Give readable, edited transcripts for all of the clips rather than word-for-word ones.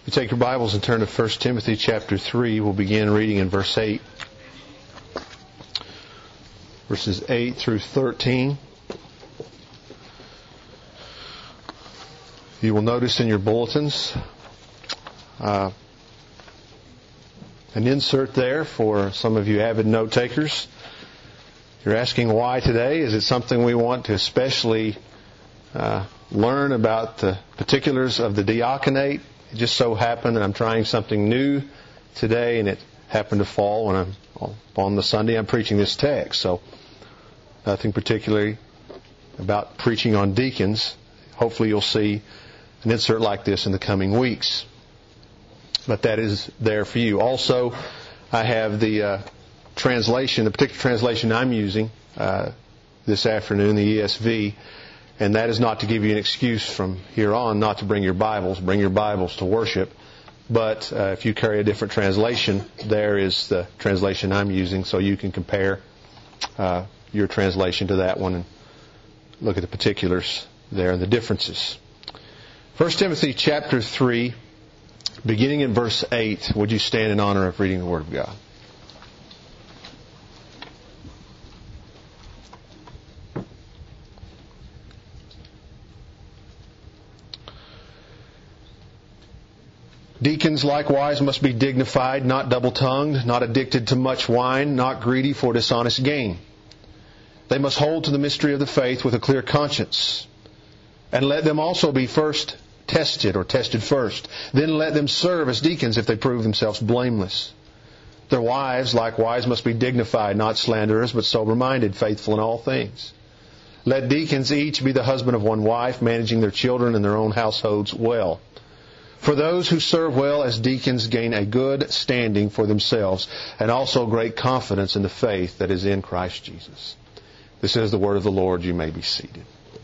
You take your Bibles and turn to 1 Timothy chapter 3. We'll begin reading in verse 8. Verses 8 through 13. You will notice in your bulletins an insert there for some of you avid note takers. You're asking why today. Is it something we want to especially learn about the particulars of the diaconate? It just so happened that I'm trying something new today, and it happened to fall when on the Sunday I'm preaching this text. So nothing particularly about preaching on deacons. Hopefully you'll see an insert like this in the coming weeks. But that is there for you. Also, I have the translation, the particular translation I'm using this afternoon, the ESV. And that is not to give you an excuse from here on not to bring your Bibles to worship. But if you carry a different translation, there is the translation I'm using, so you can compare your translation to that one and look at the particulars there and the differences. 1 Timothy chapter 3, beginning in verse 8, would you stand in honor of reading the Word of God? Deacons likewise must be dignified, not double-tongued, not addicted to much wine, not greedy for dishonest gain. They must hold to the mystery of the faith with a clear conscience. And let them also be first tested, or tested first. Then let them serve as deacons if they prove themselves blameless. Their wives likewise must be dignified, not slanderers, but sober-minded, faithful in all things. Let deacons each be the husband of one wife, managing their children and their own households well. For those who serve well as deacons gain a good standing for themselves and also great confidence in the faith that is in Christ Jesus. This is the word of the Lord. You may be seated.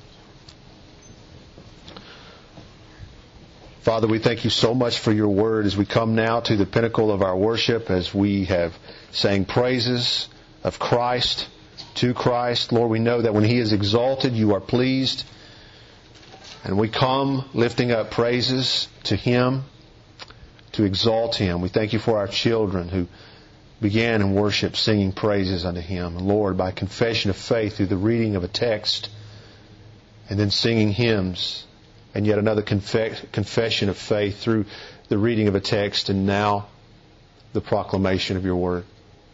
Father, we thank you so much for your word as we come now to the pinnacle of our worship, as we have sang praises of Christ to Christ. Lord, we know that when He is exalted, you are pleased. And we come lifting up praises to Him, to exalt Him. We thank you for our children who began in worship singing praises unto Him. And Lord, by confession of faith through the reading of a text and then singing hymns, and yet another confession of faith through the reading of a text, and now the proclamation of your word.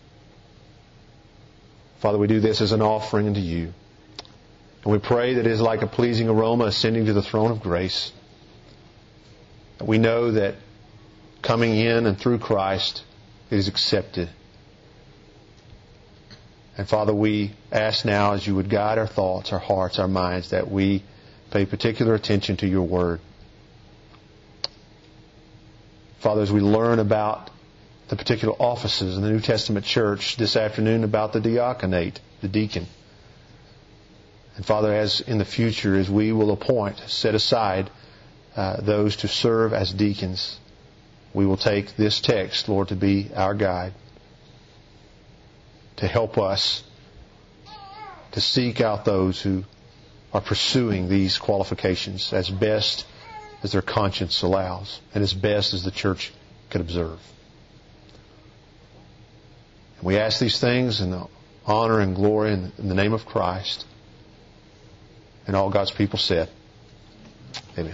Father, we do this as an offering unto you. And we pray that it is like a pleasing aroma ascending to the throne of grace. We know that coming in and through Christ, it is accepted. And Father, we ask now as you would guide our thoughts, our hearts, our minds, that we pay particular attention to your word. Father, as we learn about the particular offices in the New Testament church this afternoon, about the diaconate, the deacon. And Father, as in the future, as we will appoint, set aside those to serve as deacons, we will take this text, Lord, to be our guide, to help us to seek out those who are pursuing these qualifications as best as their conscience allows and as best as the church can observe. And we ask these things in the honor and glory in the name of Christ. And all God's people said, amen.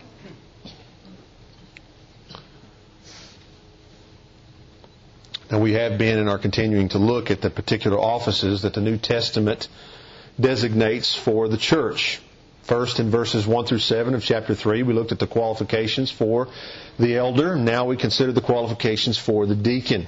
Now we have been and are continuing to look at the particular offices that the New Testament designates for the church. First, in verses 1 through 7 of chapter 3, we looked at the qualifications for the elder. Now we consider the qualifications for the deacon.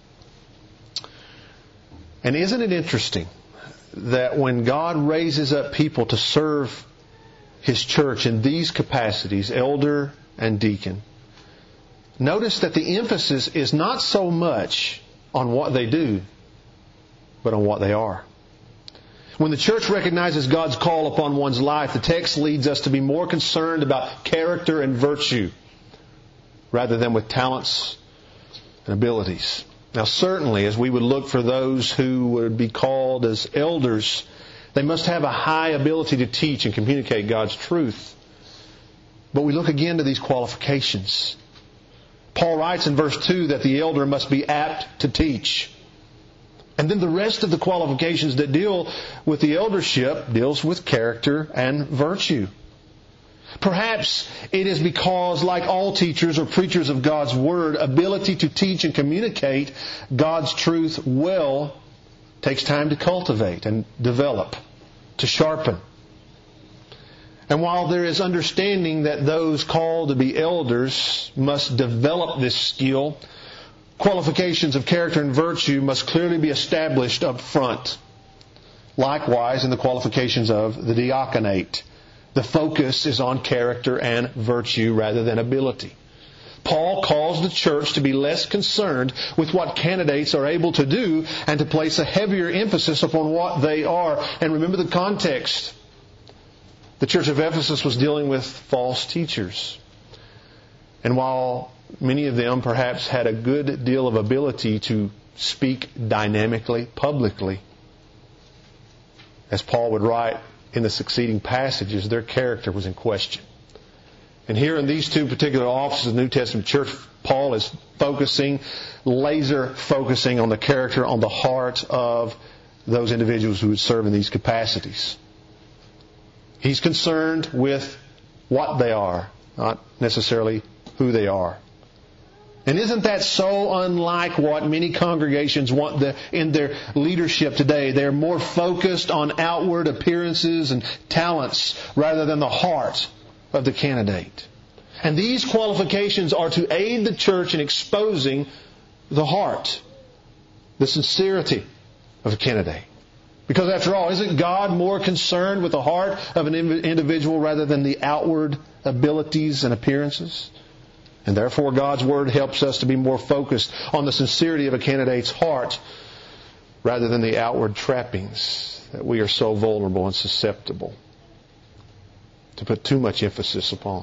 And isn't it interesting that when God raises up people to serve His church in these capacities, elder and deacon, notice that the emphasis is not so much on what they do, but on what they are. When the church recognizes God's call upon one's life, the text leads us to be more concerned about character and virtue rather than with talents and abilities. Now certainly, as we would look for those who would be called as elders, they must have a high ability to teach and communicate God's truth. But we look again to these qualifications. Paul writes in verse 2 that the elder must be apt to teach. And then the rest of the qualifications that deal with the eldership deals with character and virtue. Perhaps it is because, like all teachers or preachers of God's Word, ability to teach and communicate God's truth well takes time to cultivate and develop, to sharpen. And while there is understanding that those called to be elders must develop this skill, qualifications of character and virtue must clearly be established up front. Likewise, in the qualifications of the diaconate, the focus is on character and virtue rather than ability. Paul calls the church to be less concerned with what candidates are able to do and to place a heavier emphasis upon what they are. And remember the context. The church of Ephesus was dealing with false teachers. And while many of them perhaps had a good deal of ability to speak dynamically, publicly, as Paul would write in the succeeding passages, their character was in question. And here in these two particular offices of the New Testament church, Paul is laser focusing on the character, on the heart of those individuals who would serve in these capacities. He's concerned with what they are, not necessarily who they are. And isn't that so unlike what many congregations want in their leadership today? They're more focused on outward appearances and talents rather than the heart of the candidate. And these qualifications are to aid the church in exposing the heart, the sincerity of a candidate. Because after all, isn't God more concerned with the heart of an individual rather than the outward abilities and appearances? And therefore, God's Word helps us to be more focused on the sincerity of a candidate's heart rather than the outward trappings that we are so vulnerable and susceptible to put too much emphasis upon.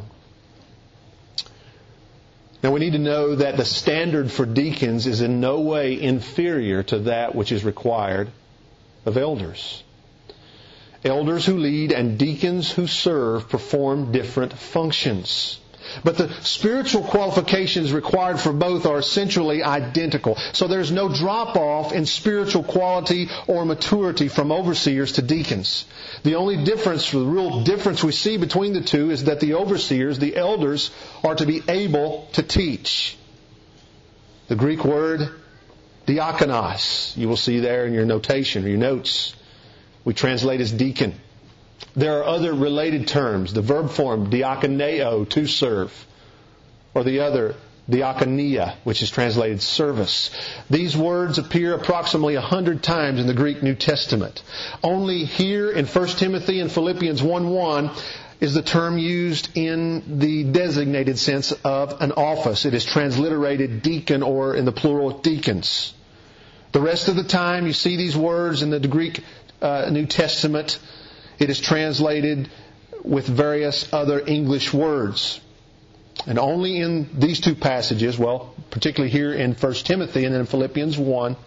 Now, we need to know that the standard for deacons is in no way inferior to that which is required of elders. Elders who lead and deacons who serve perform different functions. But the spiritual qualifications required for both are essentially identical. So there's no drop-off in spiritual quality or maturity from overseers to deacons. The only difference, the real difference we see between the two is that the overseers, the elders, are to be able to teach. The Greek word diakonos, you will see there in your notation or your notes, we translate as deacon. There are other related terms. The verb form, diakoneo, to serve. Or the other, diakonia, which is translated service. These words appear approximately 100 times in the Greek New Testament. Only here in 1 Timothy and Philippians 1:1 is the term used in the designated sense of an office. It is transliterated deacon or in the plural deacons. The rest of the time you see these words in the Greek New Testament, it is translated with various other English words. And only in these two passages, particularly here in 1 Timothy and in Philippians 1,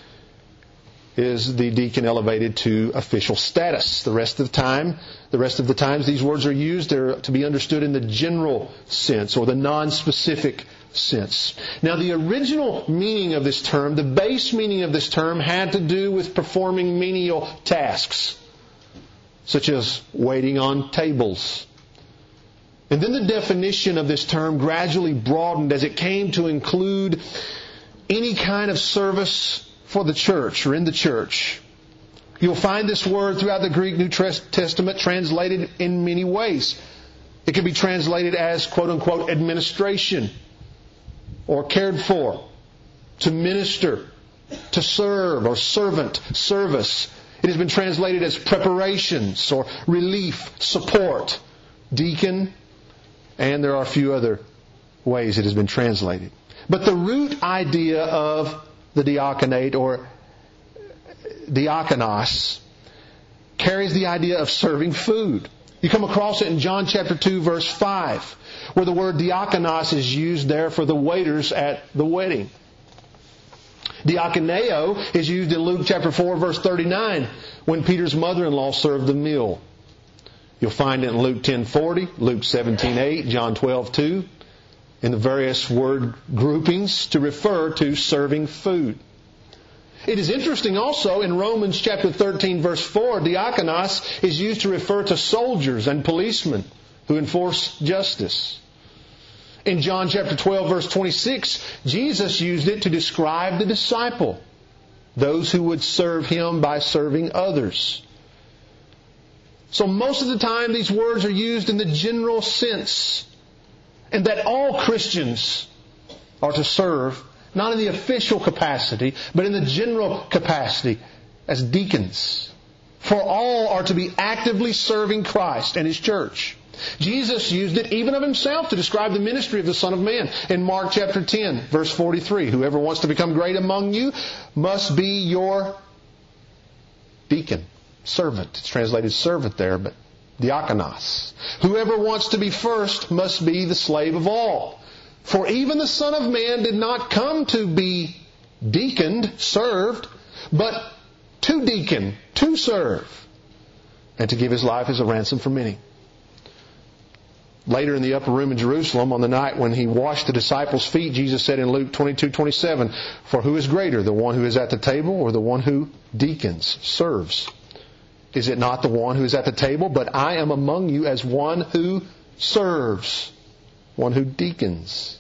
is the deacon elevated to official status. The rest of the times these words are used, they're to be understood in the general sense or the non-specific sense. Now, the original meaning of this term, the base meaning of this term, had to do with performing menial tasks, such as waiting on tables. And then the definition of this term gradually broadened as it came to include any kind of service for the church or in the church. You'll find this word throughout the Greek New Testament translated in many ways. It can be translated as, quote-unquote, administration or cared for, to minister, to serve or servant, service. It has been translated as preparations or relief, support, deacon, and there are a few other ways it has been translated. But the root idea of the diaconate or diakonos carries the idea of serving food. You come across it in John chapter 2, verse 5, where the word diakonos is used there for the waiters at the wedding. Diakoneo is used in Luke chapter 4, verse 39, when Peter's mother-in-law served the meal. You'll find it in Luke 10:40, Luke 17:8, John 12:2. in the various word groupings to refer to serving food. It is interesting also in Romans chapter 13 verse 4, diakonos is used to refer to soldiers and policemen who enforce justice. In John chapter 12 verse 26, Jesus used it to describe the disciple, those who would serve Him by serving others. So most of the time these words are used in the general sense, and that all Christians are to serve, not in the official capacity, but in the general capacity as deacons. For all are to be actively serving Christ and His church. Jesus used it even of Himself to describe the ministry of the Son of Man. In Mark chapter 10, verse 43, whoever wants to become great among you must be your deacon. Servant. It's translated servant there, but diakonos. Whoever wants to be first must be the slave of all. For even the Son of Man did not come to be deaconed, served, but to deacon, to serve, and to give His life as a ransom for many. Later in the upper room in Jerusalem, on the night when He washed the disciples' feet, Jesus said in Luke 22:27, "For who is greater, the one who is at the table or the one who deacons, serves? Is it not the one who is at the table? But I am among you as one who serves, one who deacons."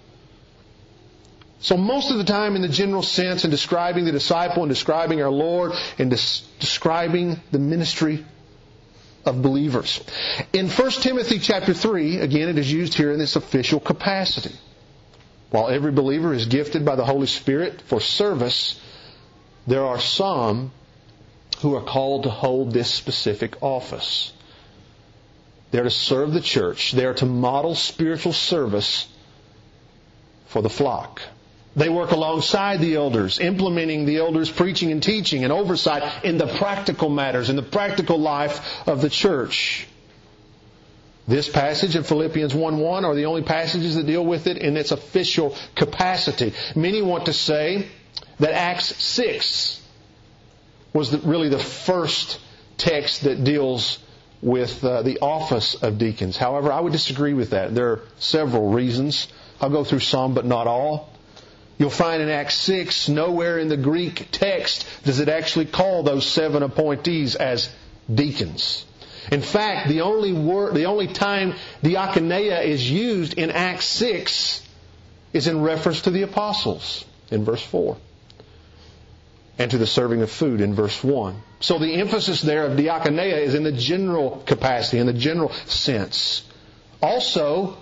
So most of the time in the general sense in describing the disciple and describing our Lord and describing the ministry of believers. In 1 Timothy chapter 3, again it is used here in this official capacity. While every believer is gifted by the Holy Spirit for service, there are some who are called to hold this specific office. They're to serve the church. They are to model spiritual service for the flock. They work alongside the elders, implementing the elders' preaching and teaching and oversight in the practical matters, in the practical life of the church. This passage of Philippians 1:1 are the only passages that deal with it in its official capacity. Many want to say that Acts 6 was really the first text that deals with the office of deacons. However, I would disagree with that. There are several reasons. I'll go through some, but not all. You'll find in Acts 6, nowhere in the Greek text does it actually call those 7 appointees as deacons. In fact, the only time diakonia is used in Acts 6 is in reference to the apostles in verse 4. And to the serving of food in verse 1. So the emphasis there of diakonia is in the general capacity, in the general sense. Also,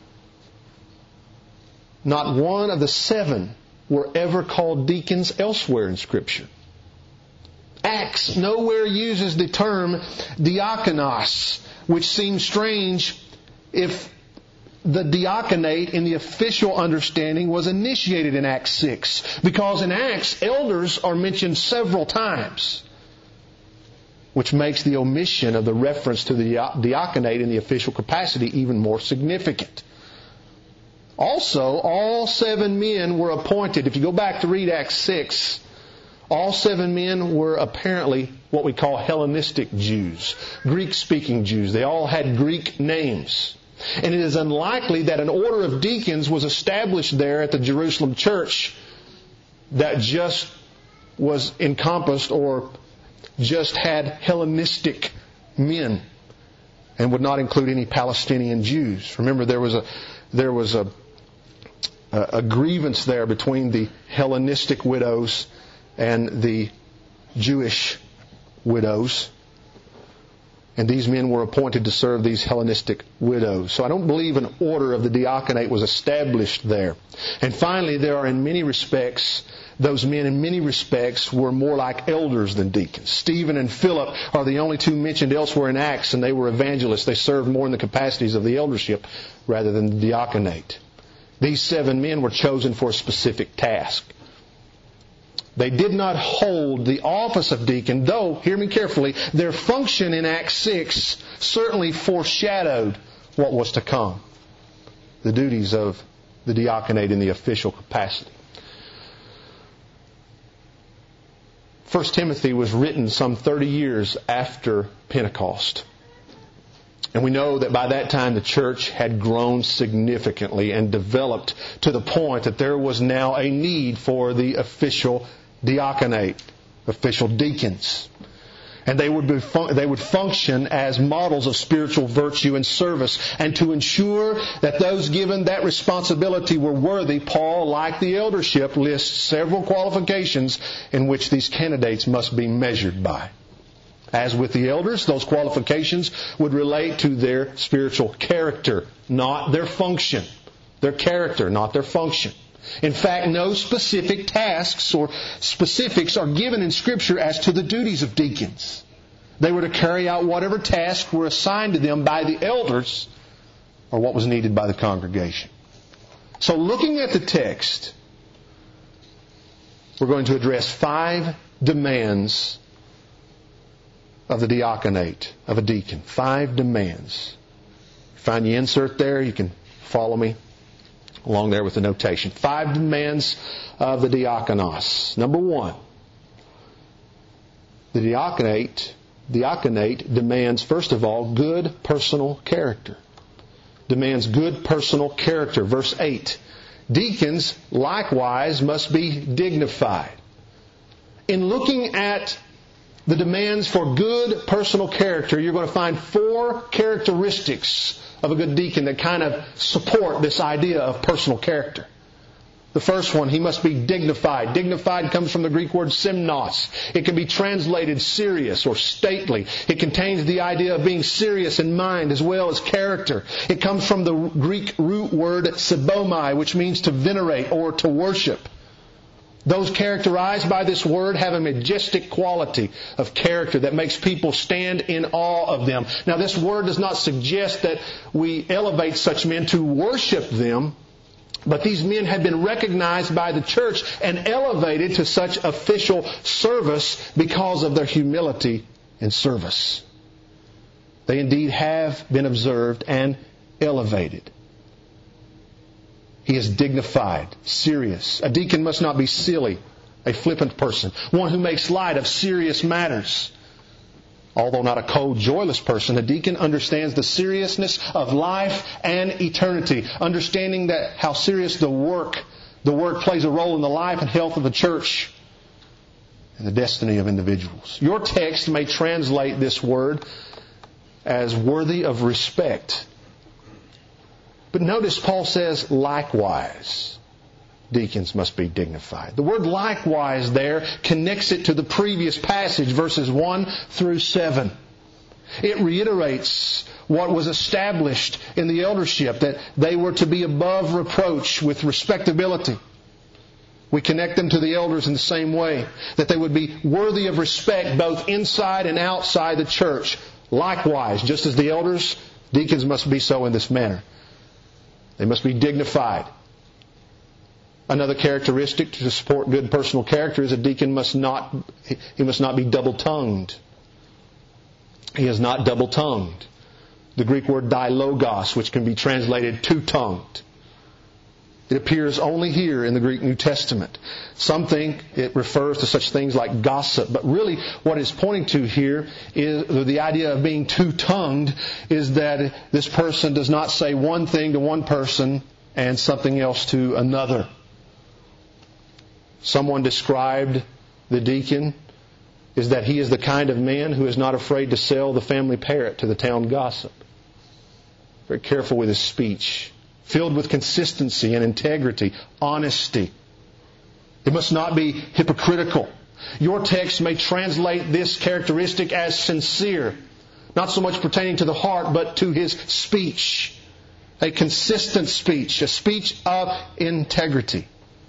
not one of the 7 were ever called deacons elsewhere in Scripture. Acts nowhere uses the term diakonos, which seems strange if the diaconate in the official understanding was initiated in Acts 6. Because in Acts, elders are mentioned several times, which makes the omission of the reference to the diaconate in the official capacity even more significant. Also, all 7 men were appointed. If you go back to read Acts 6, all 7 men were apparently what we call Hellenistic Jews, Greek-speaking Jews. They all had Greek names. And it is unlikely that an order of deacons was established there at the Jerusalem church that just was encompassed or just had Hellenistic men and would not include any Palestinian Jews. Remember, there was a grievance there between the Hellenistic widows and the Jewish widows. And these men were appointed to serve these Hellenistic widows. So I don't believe an order of the diaconate was established there. And finally, there are in many respects, those men in many respects were more like elders than deacons. Stephen and Philip are the only 2 mentioned elsewhere in Acts, and they were evangelists. They served more in the capacities of the eldership rather than the diaconate. These 7 men were chosen for a specific task. They did not hold the office of deacon, though, hear me carefully, their function in Acts 6 certainly foreshadowed what was to come. The duties of the diaconate in the official capacity. 1 Timothy was written some 30 years after Pentecost. And we know that by that time the church had grown significantly and developed to the point that there was now a need for the official diaconate, official deacons. And they would function as models of spiritual virtue and service. And to ensure that those given that responsibility were worthy, Paul, like the eldership, lists several qualifications in which these candidates must be measured by. As with the elders, those qualifications would relate to their spiritual character, not their function. Their character, not their function. In fact, no specific tasks or specifics are given in Scripture as to the duties of deacons. They were to carry out whatever tasks were assigned to them by the elders or what was needed by the congregation. So looking at the text, we're going to address 5 demands of the diaconate, of a deacon. 5 demands. Find the insert there. You can follow me along there with the notation. 5 demands of the diakonos. Number 1, the diaconate demands, first of all, good personal character. Demands good personal character. Verse 8. Deacons likewise must be dignified. In looking at the demands for good personal character, you're going to find 4 characteristics of a good deacon that kind of support this idea of personal character. The first one, he must be dignified. Dignified comes from the Greek word simnos. It can be translated serious or stately. It contains the idea of being serious in mind as well as character. It comes from the Greek root word sebomai, which means to venerate or to worship. Those characterized by this word have a majestic quality of character that makes people stand in awe of them. Now, this word does not suggest that we elevate such men to worship them, but these men have been recognized by the church and elevated to such official service because of their humility and service. They indeed have been observed and elevated. He is dignified, serious. A deacon must not be silly, a flippant person, one who makes light of serious matters. Although not a cold, joyless person, a deacon understands the seriousness of life and eternity, understanding that how serious the work plays a role in the life and health of the church and the destiny of individuals. Your text may translate this word as worthy of respect. But notice Paul says, likewise, deacons must be dignified. The word likewise there connects it to the previous passage, verses 1 through 7. It reiterates what was established in the eldership, that they were to be above reproach with respectability. We connect them to the elders in the same way, that they would be worthy of respect both inside and outside the church. Likewise, just as the elders, deacons must be so in this manner. They must be dignified. Another characteristic to support good personal character is a deacon must not be double-tongued. He is not double-tongued. The Greek word dilogos, which can be translated two-tongued. It appears only here in the Greek New Testament. Some think it refers to such things like gossip, but really what it's pointing to here is the idea of being two-tongued is that this person does not say one thing to one person and something else to another. Someone described the deacon is that he is the kind of man who is not afraid to sell the family parrot to the town gossip. Very careful with his speech. Filled with consistency and integrity, honesty. It must not be hypocritical. Your text may translate this characteristic as sincere, not so much pertaining to the heart, but to his speech. A consistent speech, a speech of integrity.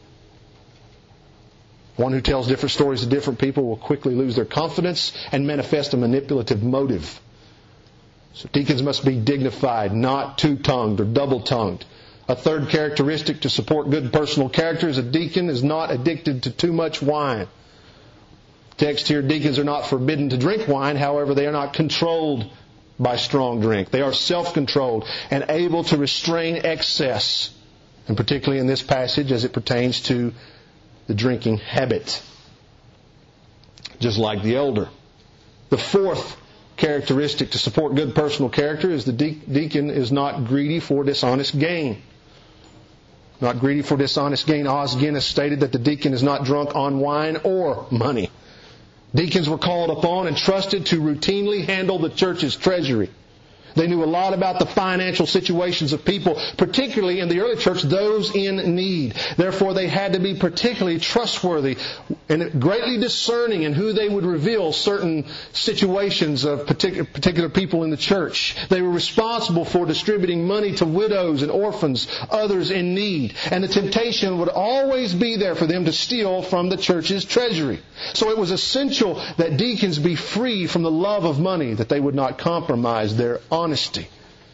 One who tells different stories to different people will quickly lose their confidence and manifest a manipulative motive. So deacons must be dignified, not two-tongued or double-tongued. A third characteristic to support good personal character is a deacon is not addicted to too much wine. Text here, deacons are not forbidden to drink wine. However, they are not controlled by strong drink. They are self-controlled and able to restrain excess. And particularly in this passage as it pertains to the drinking habit. Just like the elder. The fourth characteristic to support good personal character is the deacon is not greedy for dishonest gain. Not greedy for dishonest gain. Os Guinness stated that the deacon is not drunk on wine or money. Deacons were called upon and trusted to routinely handle the church's treasury. They knew a lot about the financial situations of people, particularly in the early church, those in need. Therefore, they had to be particularly trustworthy and greatly discerning in who they would reveal certain situations of particular people in the church. They were responsible for distributing money to widows and orphans, others in need. And the temptation would always be there for them to steal from the church's treasury. So it was essential that deacons be free from the love of money, that they would not compromise their honesty.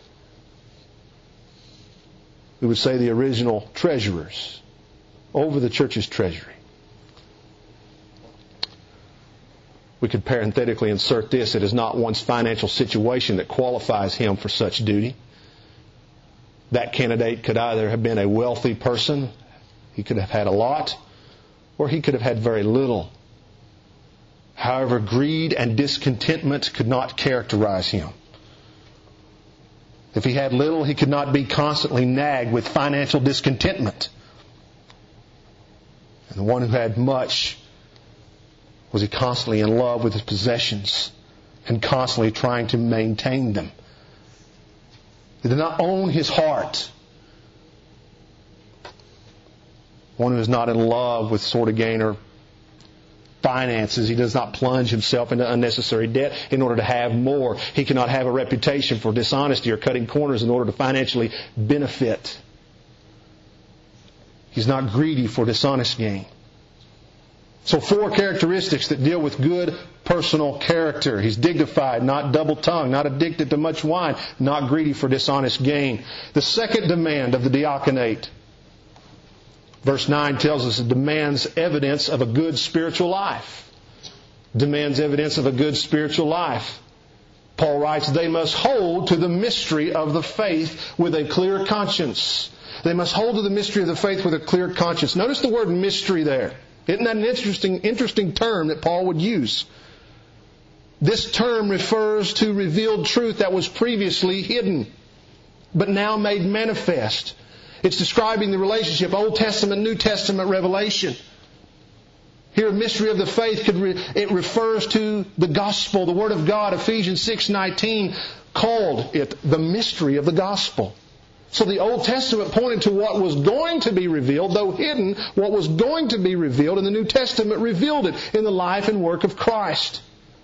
We would say the original treasurers over the church's treasury. We could parenthetically insert this: it is not one's financial situation that qualifies him for such duty. That candidate could either have been a wealthy person, he could have had a lot, or he could have had very little. However, greed and discontentment could not characterize him. If he had little, he could not be constantly nagged with financial discontentment. And the one who had much, was he constantly in love with his possessions and constantly trying to maintain them. He did not own his heart. One who is not in love with sort of gain or finances. He does not plunge himself into unnecessary debt in order to have more. He cannot have a reputation for dishonesty or cutting corners in order to financially benefit. He's not greedy for dishonest gain. So 4 characteristics that deal with good personal character. He's dignified, not double-tongued, not addicted to much wine, not greedy for dishonest gain. The second demand of the diaconate, verse 9 tells us it demands evidence of a good spiritual life. Demands evidence of a good spiritual life. Paul writes, they must hold to the mystery of the faith with a clear conscience. They must hold to the mystery of the faith with a clear conscience. Notice the word mystery there. Isn't that an interesting term that Paul would use? This term refers to revealed truth that was previously hidden, but now made manifest. It's describing the relationship, Old Testament, New Testament revelation. Here, mystery of the faith, it refers to the gospel, the Word of God. Ephesians 6:19 called it the mystery of the gospel. So the Old Testament pointed to what was going to be revealed, though hidden, what was going to be revealed, and the New Testament revealed it in the life and work of Christ.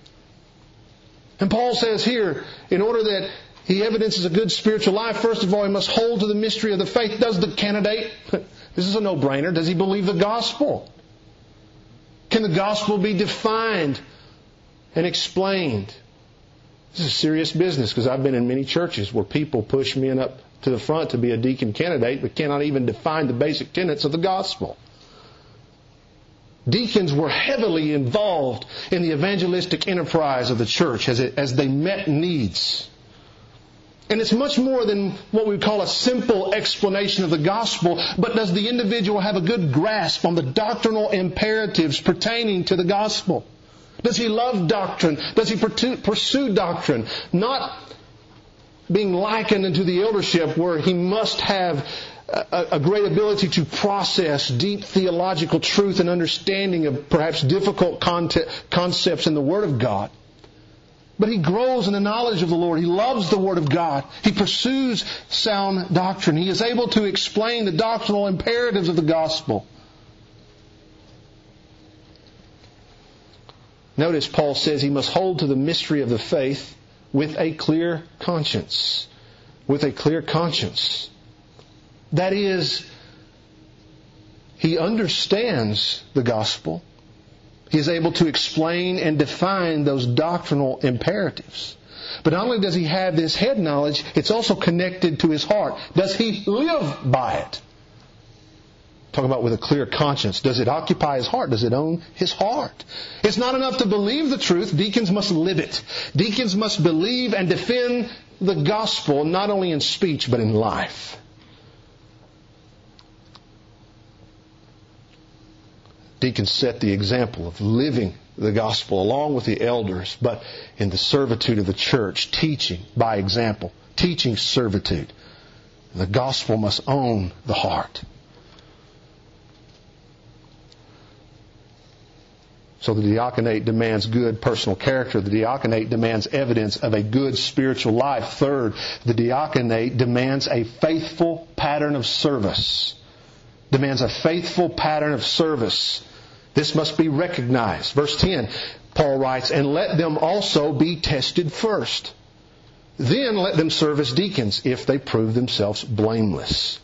And Paul says here, in order that he evidences a good spiritual life, first of all, he must hold to the mystery of the faith. Does the candidate, this is a no-brainer, does he believe the gospel? Can the gospel be defined and explained? This is serious business, because I've been in many churches where people push men up to the front to be a deacon candidate, but cannot even define the basic tenets of the gospel. Deacons were heavily involved in the evangelistic enterprise of the church as they met needs. And it's much more than what we would call a simple explanation of the gospel, but does the individual have a good grasp on the doctrinal imperatives pertaining to the gospel? Does he love doctrine? Does he pursue doctrine? Not being likened into the eldership where he must have a great ability to process deep theological truth and understanding of perhaps difficult concepts in the Word of God. But he grows in the knowledge of the Lord. He loves the Word of God. He pursues sound doctrine. He is able to explain the doctrinal imperatives of the gospel. Notice Paul says he must hold to the mystery of the faith with a clear conscience. With a clear conscience. That is, he understands the gospel. He is able to explain and define those doctrinal imperatives. But not only does he have this head knowledge, it's also connected to his heart. Does he live by it? Talk about with a clear conscience. Does it occupy his heart? Does it own his heart? It's not enough to believe the truth. Deacons must live it. Deacons must believe and defend the gospel, not only in speech, but in life. Deacons set the example of living the gospel along with the elders, but in the servitude of the church, teaching by example, teaching servitude. The gospel must own the heart. So the diaconate demands good personal character. The diaconate demands evidence of a good spiritual life. Third, the diaconate demands a faithful pattern of service. Demands a faithful pattern of service. This must be recognized. Verse 10, Paul writes, "And let them also be tested first. Then let them serve as deacons if they prove themselves blameless."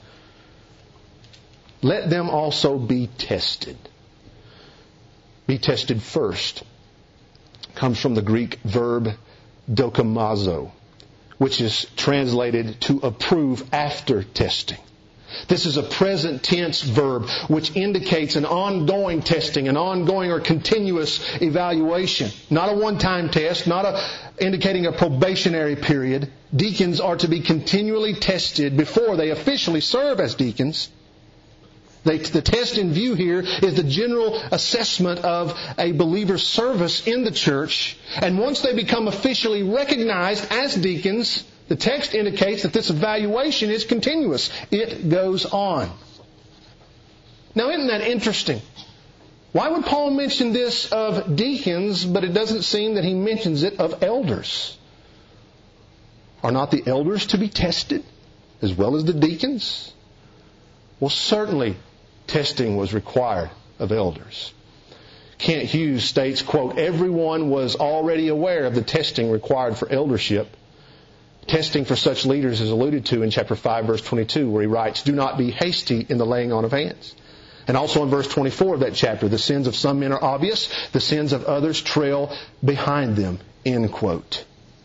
Let them also be tested. Be tested first comes from the Greek verb dokimazo, which is translated to approve after testing. This is a present tense verb which indicates an ongoing testing, an ongoing or continuous evaluation. Not a one-time test, indicating a probationary period. Deacons are to be continually tested before they officially serve as deacons. The test in view here is the general assessment of a believer's service in the church. And once they become officially recognized as deacons, the text indicates that this evaluation is continuous. It goes on. Now, isn't that interesting? Why would Paul mention this of deacons, but it doesn't seem that he mentions it of elders? Are not the elders to be tested as well as the deacons? Well, certainly testing was required of elders. Kent Hughes states, quote, "Everyone was already aware of the testing required for eldership. Testing for such leaders is alluded to in chapter 5, verse 22, where he writes, 'Do not be hasty in the laying on of hands.' And also in verse 24 of that chapter, 'The sins of some men are obvious, the sins of others trail behind them,' end quote."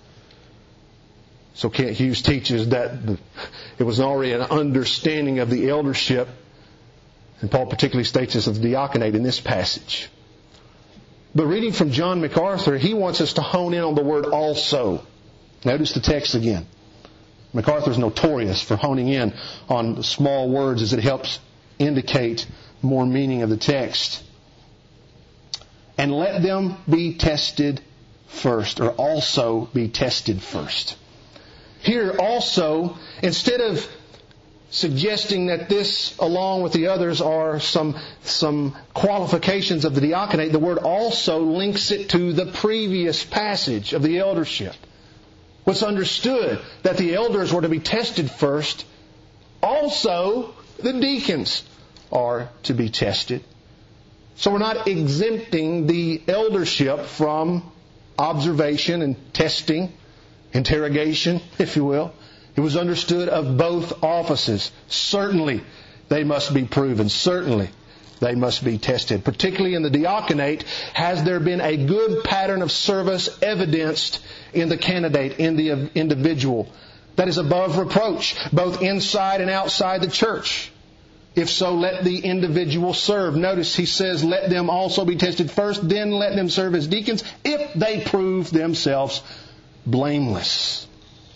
So Kent Hughes teaches that it was already an understanding of the eldership, and Paul particularly states this of the diaconate in this passage. But reading from John MacArthur, he wants us to hone in on the word "also." Notice the text again. MacArthur is notorious for honing in on small words as it helps indicate more meaning of the text. "And let them be tested first," or also be tested first. Here also, instead of suggesting that this, along with the others, are some qualifications of the diaconate, the word "also" links it to the previous passage of the eldership. What's understood that the elders were to be tested first, also the deacons are to be tested. So we're not exempting the eldership from observation and testing, interrogation, if you will. It was understood of both offices. Certainly they must be proven. Certainly they must be tested. Particularly in the diaconate, has there been a good pattern of service evidenced in the candidate, in the individual, that is above reproach, both inside and outside the church? If so, let the individual serve. Notice he says, let them also be tested first, then let them serve as deacons if they prove themselves blameless.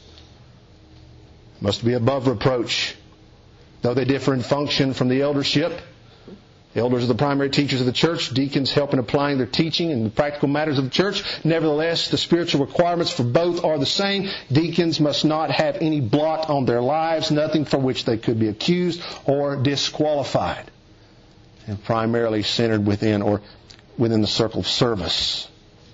Must be above reproach. Though they differ in function from the eldership, elders are the primary teachers of the church. Deacons help in applying their teaching in the practical matters of the church. Nevertheless, the spiritual requirements for both are the same. Deacons must not have any blot on their lives, nothing for which they could be accused or disqualified. And primarily centered within the circle of service.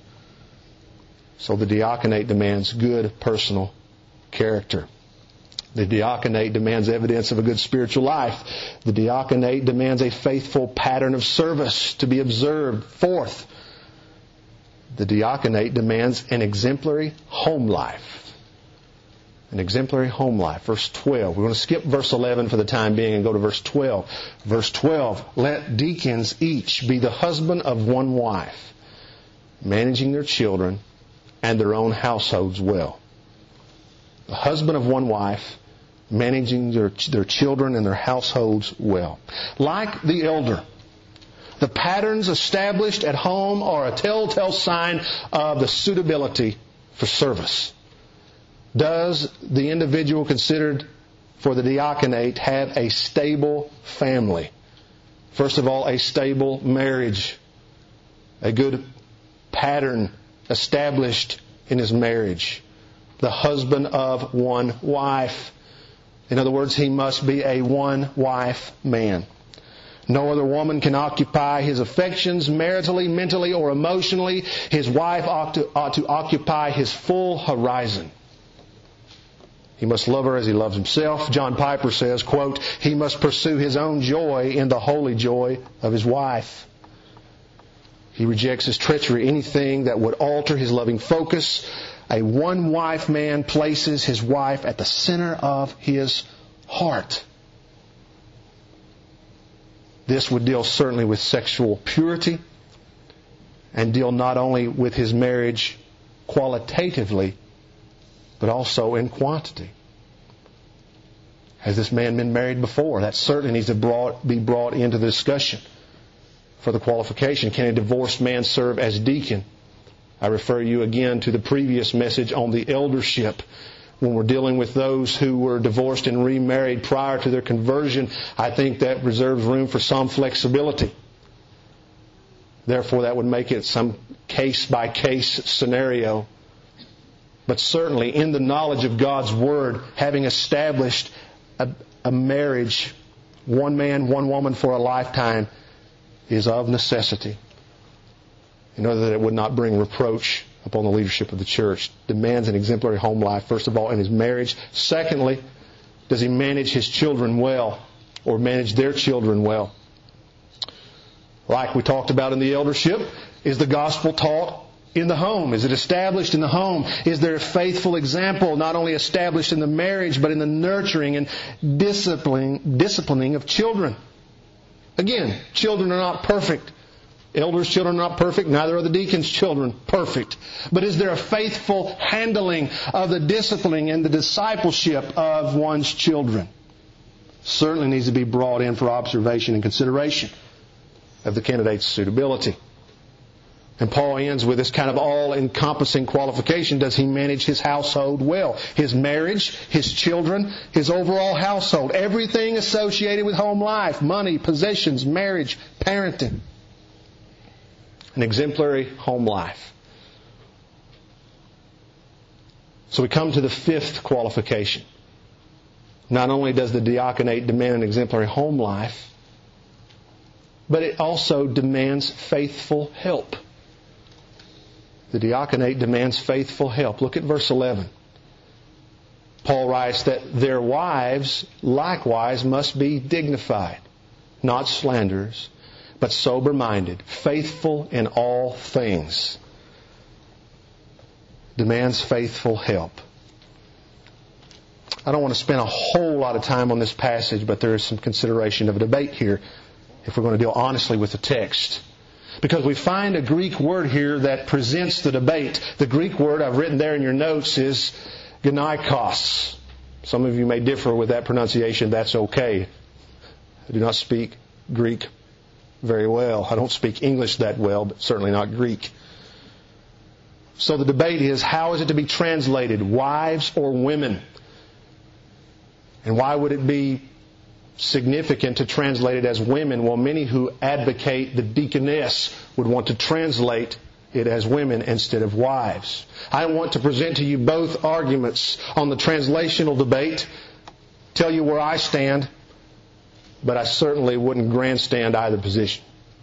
So the diaconate demands good personal character. The diaconate demands evidence of a good spiritual life. The diaconate demands a faithful pattern of service to be observed. Fourth, the diaconate demands an exemplary home life. An exemplary home life. Verse 12. We're going to skip verse 11 for the time being and go to verse 12. Verse 12. Let deacons each be the husband of one wife, managing their children and their own households well. The husband of one wife, managing their children and their households well. Like the elder, the patterns established at home are a telltale sign of the suitability for service. Does the individual considered for the diaconate have a stable family? First of all, a stable marriage. A good pattern established in his marriage. The husband of one wife. In other words, he must be a one-wife man. No other woman can occupy his affections maritally, mentally, or emotionally. His wife ought to occupy his full horizon. He must love her as he loves himself. John Piper says, quote, he must pursue his own joy in the holy joy of his wife. He rejects his treachery, anything that would alter his loving focus. A one-wife man places his wife at the center of his heart. This would deal certainly with sexual purity and deal not only with his marriage qualitatively, but also in quantity. Has this man been married before? That certainly needs to be brought into the discussion for the qualification. Can a divorced man serve as deacon? I refer you again to the previous message on the eldership. When we're dealing with those who were divorced and remarried prior to their conversion, I think that reserves room for some flexibility. Therefore, that would make it some case-by-case scenario. But certainly, in the knowledge of God's Word, having established a marriage, one man, one woman for a lifetime, is of necessity, in order that it would not bring reproach upon the leadership of the church. Demands an exemplary home life, first of all, in his marriage. Secondly, does he manage his children well, or manage their children well? Like we talked about in the eldership, is the gospel taught in the home? Is it established in the home? Is there a faithful example, not only established in the marriage, but in the nurturing and disciplining of children? Again, children are not perfect. Elders' children are not perfect. Neither are the deacons' children perfect. But is there a faithful handling of the disciplining and the discipleship of one's children? Certainly needs to be brought in for observation and consideration of the candidate's suitability. And Paul ends with this kind of all-encompassing qualification. Does he manage his household well? His marriage, his children, his overall household. Everything associated with home life. Money, possessions, marriage, parenting. An exemplary home life. So we come to the fifth qualification. Not only does the diaconate demand an exemplary home life, but it also demands faithful help. The diaconate demands faithful help. Look at verse 11. Paul writes that their wives likewise must be dignified, not slanderers, but sober-minded, faithful in all things. Demands faithful help. I don't want to spend a whole lot of time on this passage, but there is some consideration of a debate here if we're going to deal honestly with the text. Because we find a Greek word here that presents the debate. The Greek word I've written there in your notes is gynekos. Some of you may differ with that pronunciation. That's okay. I do not speak Greek very well. I don't speak English that well, but certainly not Greek. So the debate is, how is it to be translated? Wives or women? And why would it be significant to translate it as women? Well, many who advocate the deaconess would want to translate it as women instead of wives. I want to present to you both arguments on the translational debate, tell you where I stand, but I certainly wouldn't grandstand either position.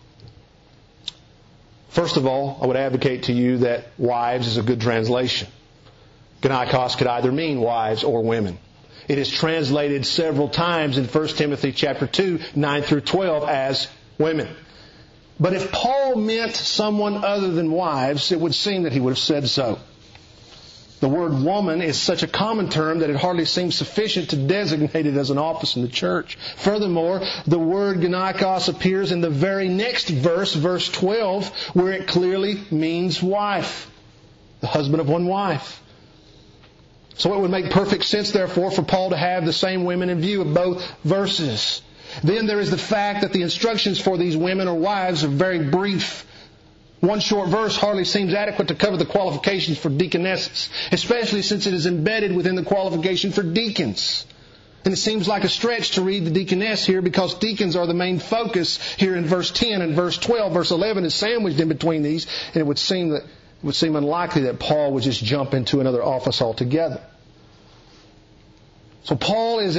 First of all, I would advocate to you that wives is a good translation. Gynekos could either mean wives or women. It is translated several times in 1 Timothy chapter 2, 9 through 12 as women. But if Paul meant someone other than wives, it would seem that he would have said so. The word woman is such a common term that it hardly seems sufficient to designate it as an office in the church. Furthermore, the word gynekos appears in the very next verse, verse 12, where it clearly means wife. The husband of one wife. So it would make perfect sense, therefore, for Paul to have the same women in view of both verses. Then there is the fact that the instructions for these women or wives are very brief. One short verse hardly seems adequate to cover the qualifications for deaconesses, especially since it is embedded within the qualification for deacons. And it seems like a stretch to read the deaconess here because deacons are the main focus here in verse 10 and verse 12. Verse 11 is sandwiched in between these, and it would seem unlikely that Paul would just jump into another office altogether. So Paul is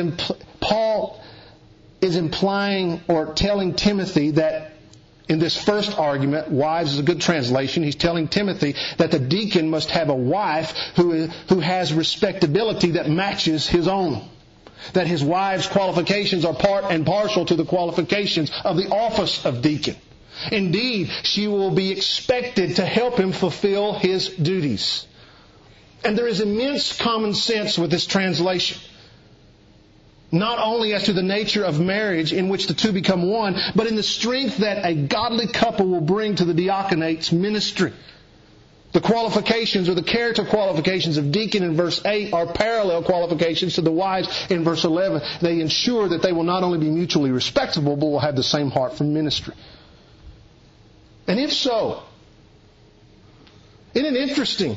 implying or telling Timothy that in this first argument, wives is a good translation. He's telling Timothy that the deacon must have a wife who has respectability that matches his own. That his wife's qualifications are part and parcel to the qualifications of the office of deacon. Indeed, she will be expected to help him fulfill his duties. And there is immense common sense with this translation. Not only as to the nature of marriage in which the two become one, but in the strength that a godly couple will bring to the diaconate's ministry. The qualifications or the character qualifications of deacon in verse 8 are parallel qualifications to the wives in verse 11. They ensure that they will not only be mutually respectable, but will have the same heart for ministry. And if so, isn't it interesting?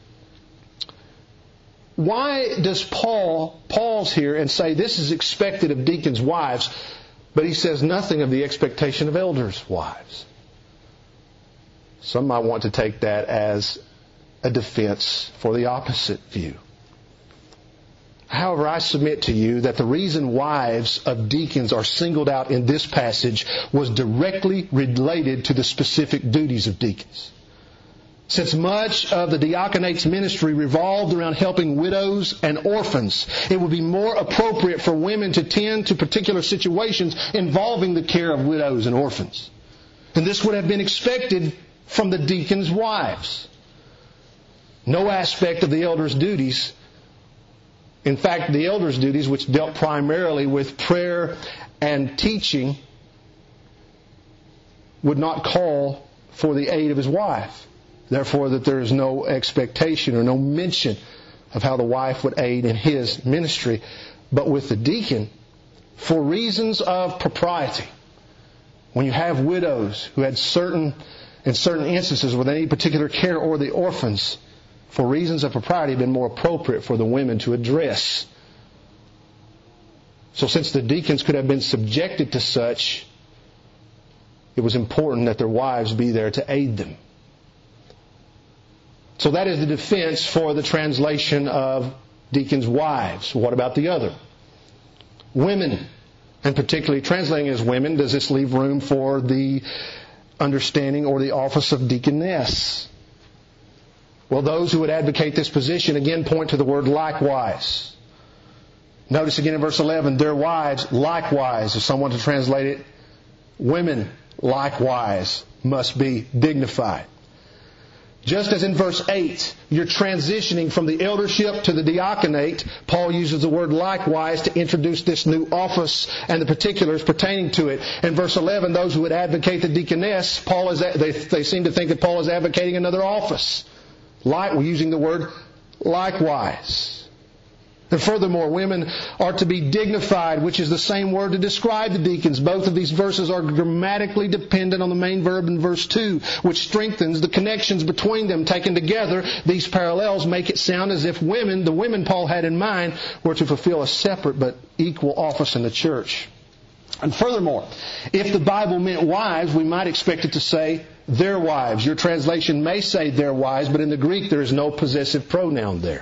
Why does Paul pause here and say this is expected of deacons' wives, but he says nothing of the expectation of elders' wives? Some might want to take that as a defense for the opposite view. However, I submit to you that the reason wives of deacons are singled out in this passage was directly related to the specific duties of deacons. Since much of the diaconate's ministry revolved around helping widows and orphans, it would be more appropriate for women to tend to particular situations involving the care of widows and orphans. And this would have been expected from the deacons' wives. No aspect of the elders' duties, in fact, the elders' duties, which dealt primarily with prayer and teaching, would not call for the aid of his wife. Therefore, that there is no expectation or no mention of how the wife would aid in his ministry. But with the deacon, for reasons of propriety, when you have widows who had in certain instances with any particular care, or the orphans, for reasons of propriety, have been more appropriate for the women to address. So since the deacons could have been subjected to such, it was important that their wives be there to aid them. So that is the defense for the translation of deacons' wives. What about the other? Women, and particularly translating as women, does this leave room for the understanding or the office of deaconess? Well, those who would advocate this position again point to the word likewise. Notice again in verse 11, their wives likewise, if someone to translate it, women likewise must be dignified. Just as in verse 8, you're transitioning from the eldership to the diaconate, Paul uses the word likewise to introduce this new office and the particulars pertaining to it. In verse 11, those who would advocate the deaconess, they seem to think that Paul is advocating another office. We're using the word likewise. And furthermore, women are to be dignified, which is the same word to describe the deacons. Both of these verses are grammatically dependent on the main verb in verse 2, which strengthens the connections between them. Taken together, these parallels make it sound as if the women Paul had in mind, were to fulfill a separate but equal office in the church. And furthermore, if the Bible meant wives, we might expect it to say their wives. Your translation may say their wives, but in the Greek there is no possessive pronoun there.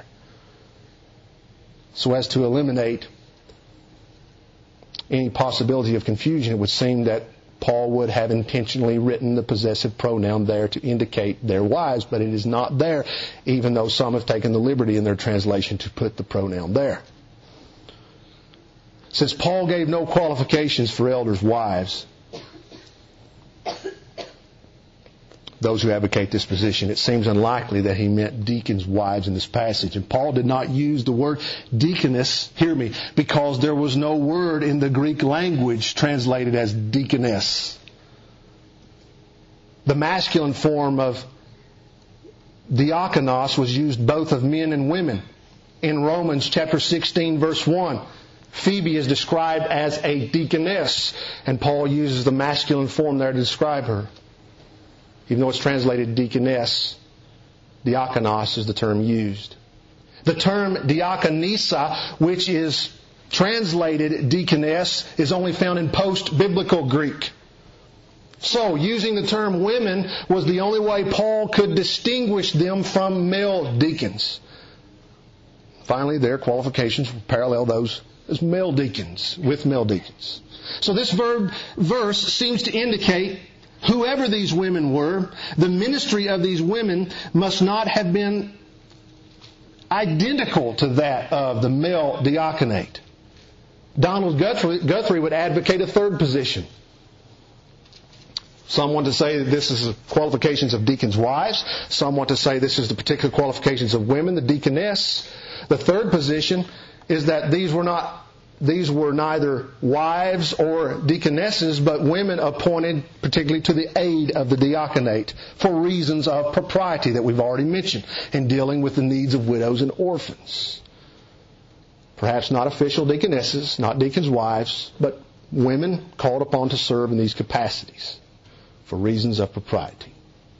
So as to eliminate any possibility of confusion, it would seem that Paul would have intentionally written the possessive pronoun there to indicate their wives, but it is not there, even though some have taken the liberty in their translation to put the pronoun there. Since Paul gave no qualifications for elders' wives, those who advocate this position, it seems unlikely that he meant deacons' wives in this passage. And Paul did not use the word deaconess, hear me, because there was no word in the Greek language translated as deaconess. The masculine form of diakonos was used both of men and women. In Romans chapter 16 verse 1, Phoebe is described as a deaconess, and Paul uses the masculine form there to describe her. Even though it's translated deaconess, diakonos is the term used. The term diakonisa, which is translated deaconess is only found in post-biblical Greek. So, using the term women was the only way Paul could distinguish them from male deacons. Finally, their qualifications parallel those as male deacons, with male deacons. So this verse seems to indicate whoever these women were, the ministry of these women must not have been identical to that of the male diaconate. Donald Guthrie would advocate a third position. Some want to say that this is the qualifications of deacons' wives. Some want to say this is the particular qualifications of women, the deaconess. The third position is that these were neither wives or deaconesses, but women appointed particularly to the aid of the diaconate for reasons of propriety that we've already mentioned in dealing with the needs of widows and orphans. Perhaps not official deaconesses, not deacons' wives, but women called upon to serve in these capacities for reasons of propriety.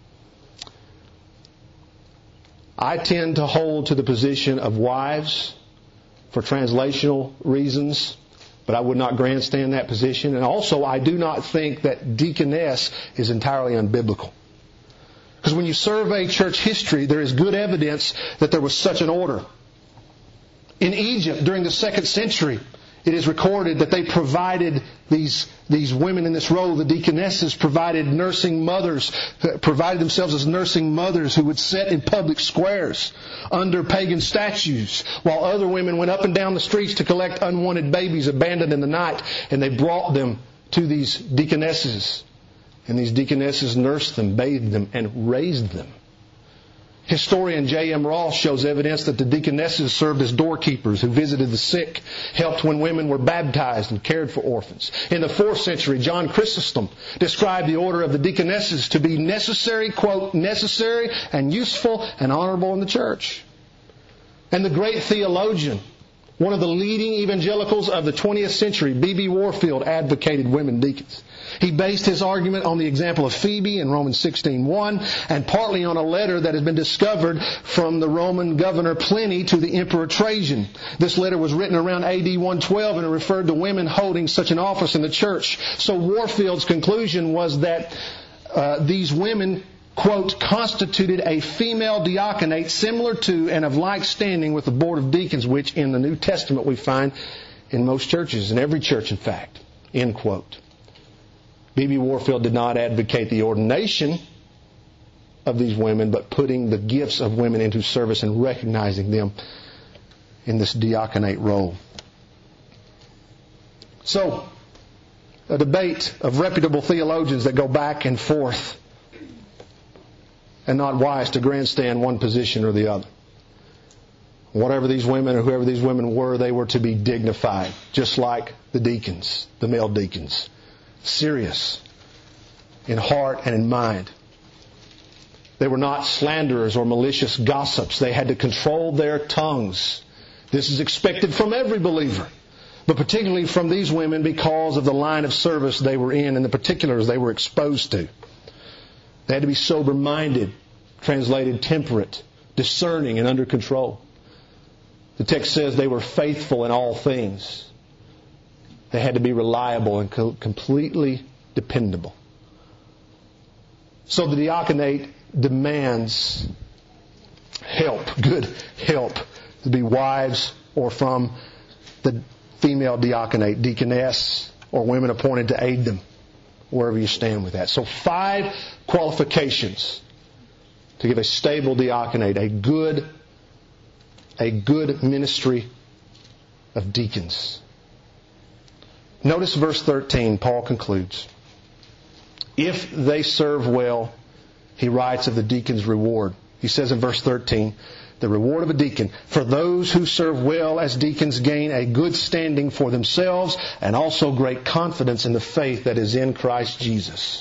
I tend to hold to the position of wives for translational reasons, but I would not grandstand that position. And also, I do not think that deaconess is entirely unbiblical. Because when you survey church history, there is good evidence that there was such an order. In Egypt, during the 2nd century, it is recorded that they provided these women in this role, the deaconesses, provided themselves as nursing mothers who would sit in public squares under pagan statues, while other women went up and down the streets to collect unwanted babies abandoned in the night, and they brought them to these deaconesses. And these deaconesses nursed them, bathed them, and raised them. Historian J.M. Ross shows evidence that the deaconesses served as doorkeepers who visited the sick, helped when women were baptized, and cared for orphans. In the 4th century, John Chrysostom described the order of the deaconesses to be necessary, quote, necessary and useful and honorable in the church. And the great theologian, one of the leading evangelicals of the 20th century, B.B. Warfield, advocated women deacons. He based his argument on the example of Phoebe in Romans 16:1 and partly on a letter that has been discovered from the Roman governor Pliny to the Emperor Trajan. This letter was written around AD 112 and it referred to women holding such an office in the church. So Warfield's conclusion was that these women, quote, constituted a female diaconate similar to and of like standing with the board of deacons, which in the New Testament we find in most churches, in every church in fact, end quote. B.B. Warfield did not advocate the ordination of these women, but putting the gifts of women into service and recognizing them in this diaconate role. So, a debate of reputable theologians that go back and forth, and not wise to grandstand one position or the other. Whatever these women or whoever these women were, they were to be dignified, just like the deacons, the male deacons. Serious in heart and in mind. They were not slanderers or malicious gossips. They had to control their tongues. This is expected from every believer, but particularly from these women because of the line of service they were in and the particulars they were exposed to. They had to be sober-minded, translated temperate, discerning, and under control. The text says they were faithful in all things. They had to be reliable and completely dependable. So the diaconate demands help, good help, to be wives or from the female diaconate, deaconess, or women appointed to aid them, wherever you stand with that. So 5 qualifications to give a stable diaconate, a good ministry of deacons. Notice verse 13, Paul concludes. If they serve well, he writes of the deacon's reward. He says in verse 13, the reward of a deacon. For those who serve well as deacons gain a good standing for themselves and also great confidence in the faith that is in Christ Jesus.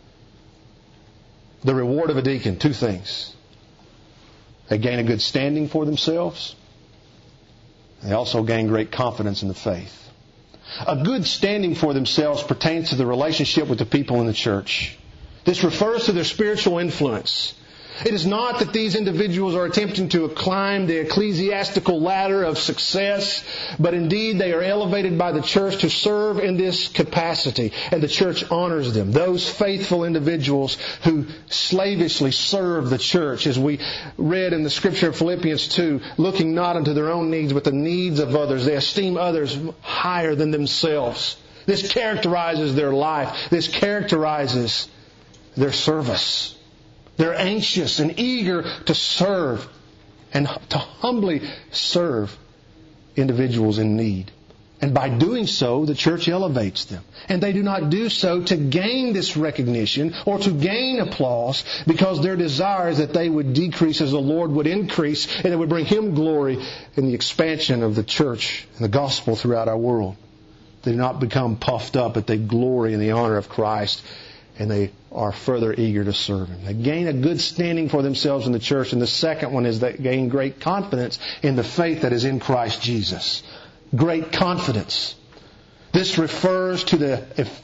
The reward of a deacon, 2 things. They gain a good standing for themselves. They also gain great confidence in the faith. A good standing for themselves pertains to the relationship with the people in the church. This refers to their spiritual influence. It is not that these individuals are attempting to climb the ecclesiastical ladder of success, but indeed they are elevated by the church to serve in this capacity, and the church honors them. Those faithful individuals who slavishly serve the church, as we read in the scripture of Philippians 2, looking not unto their own needs, but the needs of others. They esteem others higher than themselves. This characterizes their life. This characterizes their service. They're anxious and eager to serve and to humbly serve individuals in need. And by doing so, the church elevates them. And they do not do so to gain this recognition or to gain applause, because their desire is that they would decrease as the Lord would increase, and it would bring Him glory in the expansion of the church and the gospel throughout our world. They do not become puffed up, but they glory in the honor of Christ, and they are further eager to serve Him. They gain a good standing for themselves in the church. And the second one is they gain great confidence in the faith that is in Christ Jesus. Great confidence. This refers to the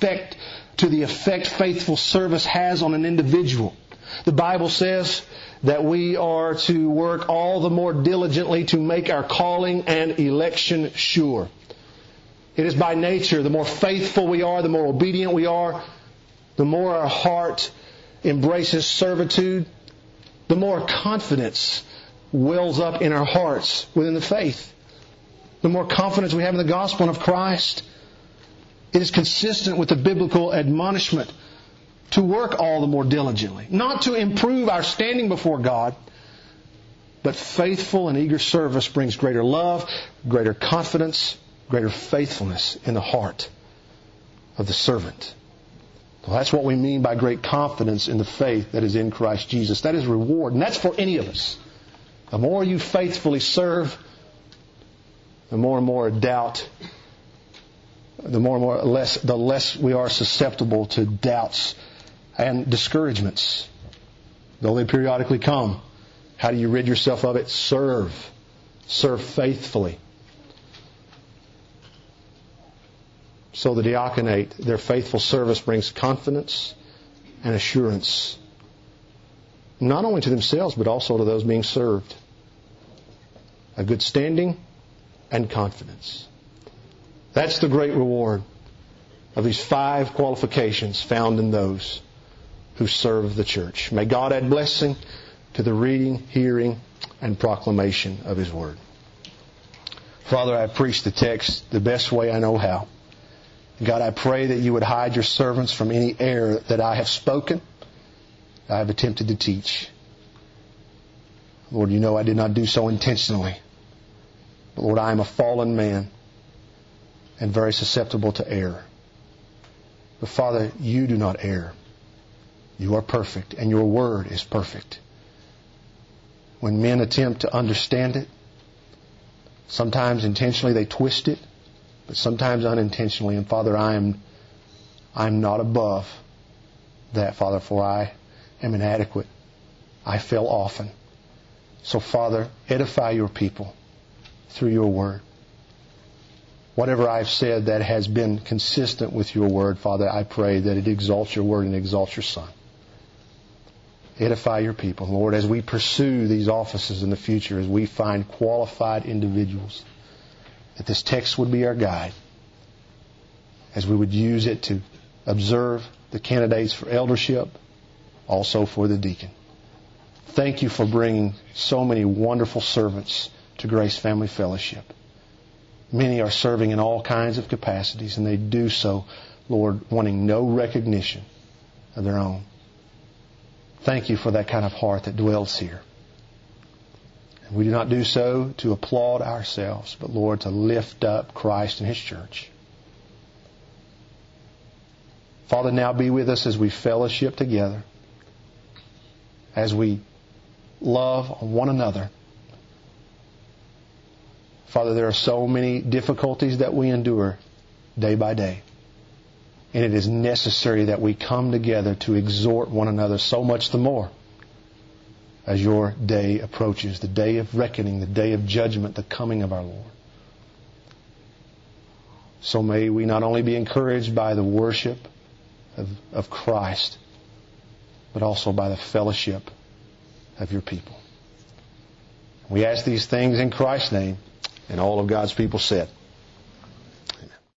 effect faithful service has on an individual. The Bible says that we are to work all the more diligently to make our calling and election sure. It is by nature, the more faithful we are, the more obedient we are, the more our heart embraces servitude, the more confidence wells up in our hearts within the faith. The more confidence we have in the gospel of Christ. It is consistent with the biblical admonishment to work all the more diligently. Not to improve our standing before God, but faithful and eager service brings greater love, greater confidence, greater faithfulness in the heart of the servant. Well, that's what we mean by great confidence in the faith that is in Christ Jesus. That is reward, and that's for any of us. The more you faithfully serve, the more and more doubt, the less we are susceptible to doubts and discouragements. Though they periodically come, how do you rid yourself of it? Serve. Serve faithfully. So the diaconate, their faithful service brings confidence and assurance, not only to themselves, but also to those being served. A good standing and confidence. That's the great reward of these 5 qualifications found in those who serve the church. May God add blessing to the reading, hearing, and proclamation of His Word. Father, I preach the text the best way I know how. God, I pray that You would hide Your servants from any error that I have spoken, I have attempted to teach. Lord, You know I did not do so intentionally. But Lord, I am a fallen man and very susceptible to error. But Father, You do not err. You are perfect, and Your Word is perfect. When men attempt to understand it, sometimes intentionally they twist it, but sometimes unintentionally. And Father, I am not above that, Father, for I am inadequate. I fail often. So Father, edify Your people through Your Word. Whatever I've said that has been consistent with Your Word, Father, I pray that it exalts Your Word and exalts Your Son. Edify Your people, Lord, as we pursue these offices in the future, as we find qualified individuals, that this text would be our guide, as we would use it to observe the candidates for eldership, also for the deacon. Thank You for bringing so many wonderful servants to Grace Family Fellowship. Many are serving in all kinds of capacities, and they do so, Lord, wanting no recognition of their own. Thank You for that kind of heart that dwells here. And we do not do so to applaud ourselves, but, Lord, to lift up Christ and His church. Father, now be with us as we fellowship together, as we love one another. Father, there are so many difficulties that we endure day by day. And it is necessary that we come together to exhort one another, so much the more as Your day approaches, the day of reckoning, the day of judgment, the coming of our Lord. So may we not only be encouraged by the worship of Christ, but also by the fellowship of your people. We ask these things in Christ's name, and all of God's people said.